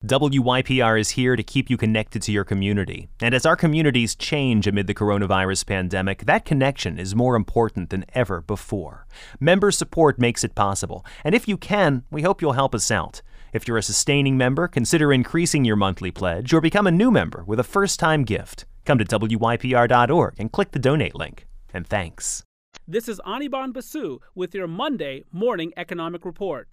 WYPR is here to keep you connected to your community. And as our communities change amid the coronavirus pandemic, that connection is more important than ever before. Member support makes it possible. And if you can, we hope you'll help us out. If you're a sustaining member, consider increasing your monthly pledge or become a new member with a first-time gift. Come to WYPR.org and click the donate link. And thanks. This is Anirban Basu with your Monday Morning Economic Report.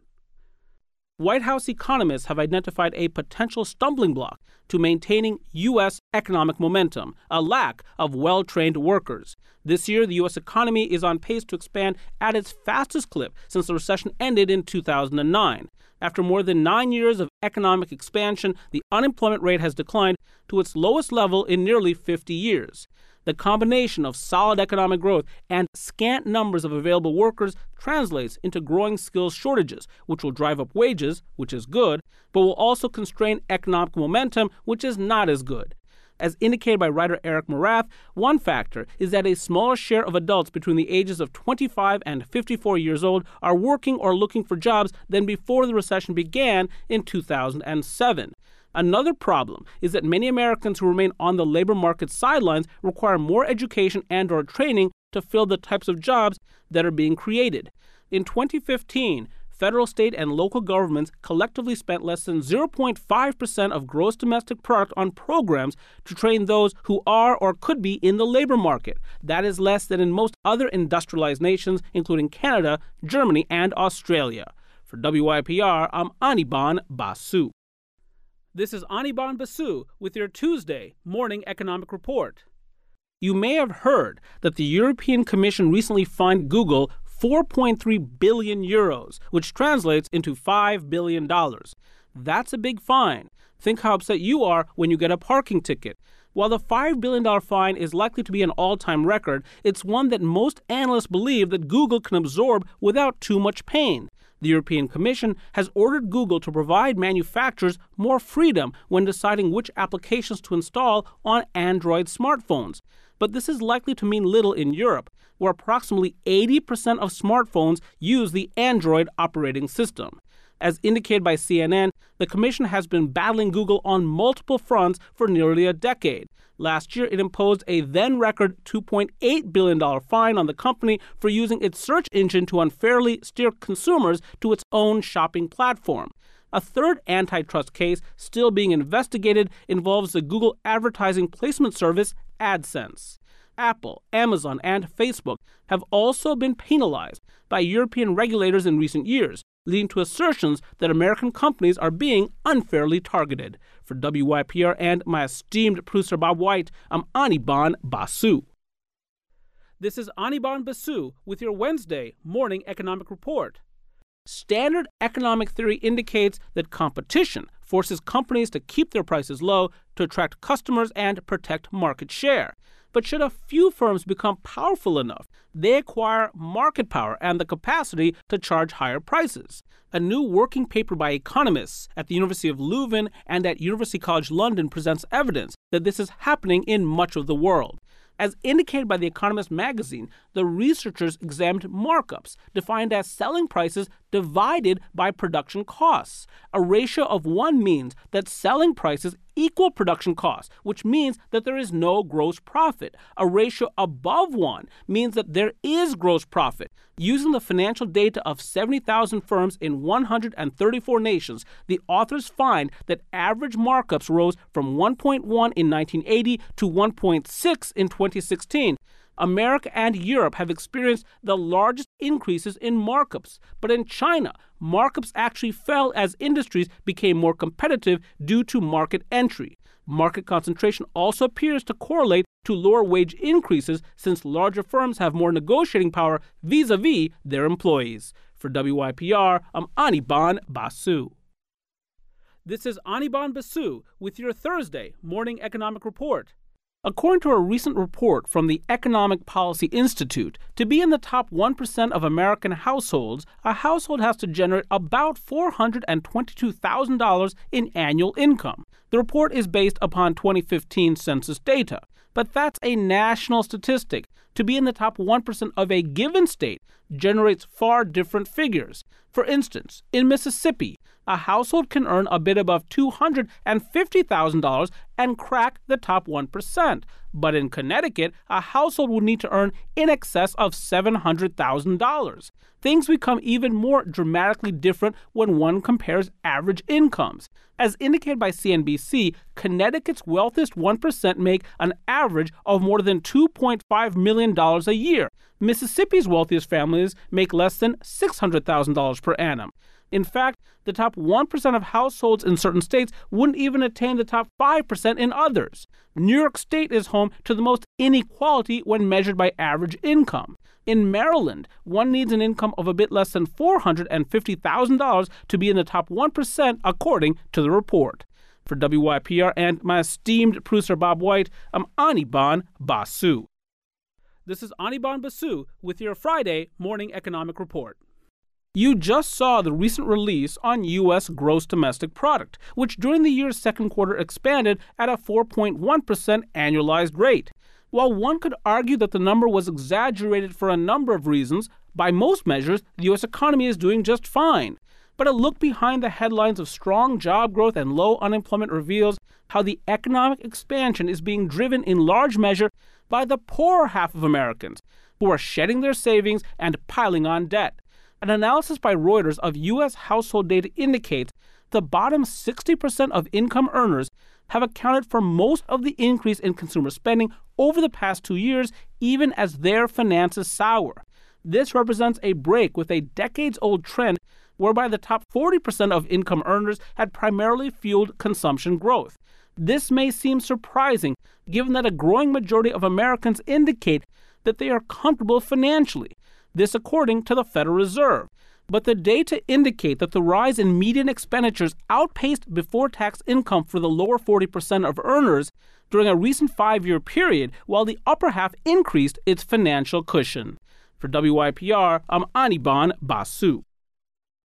White House economists have identified a potential stumbling block to maintaining U.S. economic momentum, a lack of well-trained workers. This year, the U.S. economy is on pace to expand at its fastest clip since the recession ended in 2009. After more than 9 years of economic expansion, the unemployment rate has declined to its lowest level in nearly 50 years. The combination of solid economic growth and scant numbers of available workers translates into growing skills shortages, which will drive up wages, which is good, but will also constrain economic momentum, which is not as good. As indicated by writer Eric Morath, one factor is that a smaller share of adults between the ages of 25 and 54 years old are working or looking for jobs than before the recession began in 2007. Another problem is that many Americans who remain on the labor market sidelines require more education and/or training to fill the types of jobs that are being created. In 2015, federal, state, and local governments collectively spent less than 0.5% of gross domestic product on programs to train those who are or could be in the labor market. That is less than in most other industrialized nations, including Canada, Germany, and Australia. For WYPR, I'm Anirban Basu. This is Anirban Basu with your Tuesday Morning Economic Report. You may have heard that the European Commission recently fined Google 4.3 billion euros, which translates into $5 billion. That's a big fine. Think how upset you are when you get a parking ticket. While the $5 billion fine is likely to be an all-time record, it's one that most analysts believe that Google can absorb without too much pain. The European Commission has ordered Google to provide manufacturers more freedom when deciding which applications to install on Android smartphones. But this is likely to mean little in Europe, where approximately 80% of smartphones use the Android operating system. As indicated by CNN, the Commission has been battling Google on multiple fronts for nearly a decade. Last year, it imposed a then-record $2.8 billion fine on the company for using its search engine to unfairly steer consumers to its own shopping platform. A third antitrust case still being investigated involves the Google advertising placement service AdSense. Apple, Amazon, and Facebook have also been penalized by European regulators in recent years, leading to assertions that American companies are being unfairly targeted. For WYPR and my esteemed producer Bob White, I'm Anirban Basu. This is Anirban Basu with your Wednesday Morning Economic Report. Standard economic theory indicates that competition forces companies to keep their prices low to attract customers and protect market share. But should a few firms become powerful enough, they acquire market power and the capacity to charge higher prices. A new working paper by economists at the University of Leuven and at University College London presents evidence that this is happening in much of the world. As indicated by The Economist magazine, the researchers examined markups, defined as selling prices divided by production costs. A ratio of 1 means that selling prices equal production costs, which means that there is no gross profit. A ratio above 1 means that there is gross profit. Using the financial data of 70,000 firms in 134 nations, the authors find that average markups rose from 1.1 in 1980 to 1.6 in 2016. America and Europe have experienced the largest increases in markups. But in China, markups actually fell as industries became more competitive due to market entry. Market concentration also appears to correlate to lower wage increases since larger firms have more negotiating power vis-a-vis their employees. For WYPR, I'm Anirban Basu. This is Anirban Basu with your Thursday Morning Economic Report. According to a recent report from the Economic Policy Institute, to be in the top 1% of American households, a household has to generate about $422,000 in annual income. The report is based upon 2015 census data, but that's a national statistic. To be in the top 1% of a given state, generates far different figures. For instance, in Mississippi, a household can earn a bit above $250,000 and crack the top 1%. But in Connecticut, a household would need to earn in excess of $700,000. Things become even more dramatically different when one compares average incomes. As indicated by CNBC, Connecticut's wealthiest 1% make an average of more than $2.5 million a year. Mississippi's wealthiest families make less than $600,000 per annum. In fact, the top 1% of households in certain states wouldn't even attain the top 5% in others. New York State is home to the most inequality when measured by average income. In Maryland, one needs an income of a bit less than $450,000 to be in the top 1%, according to the report. For WYPR and my esteemed producer Bob White, I'm Anirban Basu. This is Anirban Basu with your Friday Morning Economic Report. You just saw the recent release on U.S. gross domestic product, which during the year's second quarter expanded at a 4.1% annualized rate. While one could argue that the number was exaggerated for a number of reasons, by most measures, the U.S. economy is doing just fine. But a look behind the headlines of strong job growth and low unemployment reveals how the economic expansion is being driven in large measure by the poorer half of Americans, who are shedding their savings and piling on debt. An analysis by Reuters of U.S. household data indicates the bottom 60% of income earners have accounted for most of the increase in consumer spending over the past 2 years, even as their finances sour. This represents a break with a decades-old trend whereby the top 40% of income earners had primarily fueled consumption growth. This may seem surprising, given that a growing majority of Americans indicate that they are comfortable financially. This according to the Federal Reserve. But the data indicate that the rise in median expenditures outpaced before-tax income for the lower 40% of earners during a recent 5-year period, while the upper half increased its financial cushion. For WYPR, I'm Anirban Basu.